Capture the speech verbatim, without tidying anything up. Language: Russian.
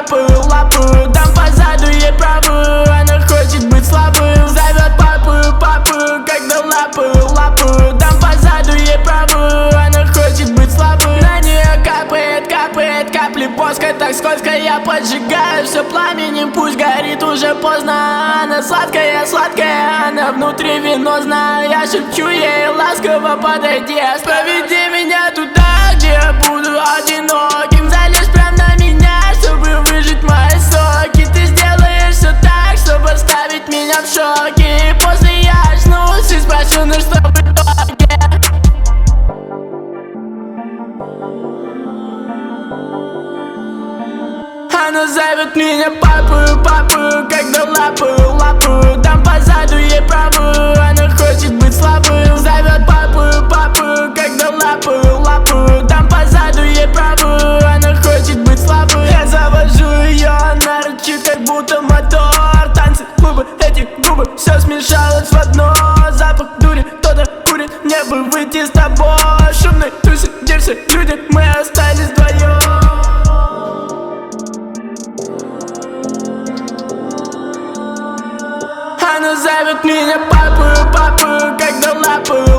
лапы, лапы. Дам по заду ей правую, она хочет быть слабым. Зовет папу, папу, когда лапы, лапы. Дам по заду ей правую, она хочет быть слабым. На нее капает, капает, капли воска, так скользко я поджигаю все пламенем, пусть горит, уже поздно. Она сладкая, сладкая, она внутри венозна. Я шепчу ей ласково, подойди, проведи меня туда, где я буду одиноким. Залезь прям на меня, чтобы выжить мои соки. Ты сделаешь все так, чтобы оставить меня в шоке. И после я очнусь и спрошу, ну что в итоге. Она зовет меня папу, папу, когда лапы, лапы. Дам по заду ей правую, она хочет быть слабым. Зовет папу, папу, когда лапы, лапы. Дам по заду ей правую, она хочет быть слабым. Я завожу ее, она рычит, как будто мотор. Танцы, клубы, эти губы, все смешалось в одно. Запах дури, кто-то курит, мне бы выйти с тобой. Шумный, тусы, дерсы, люди, мы остались вдвоем. Она зовет меня папу, папу, когда лапы,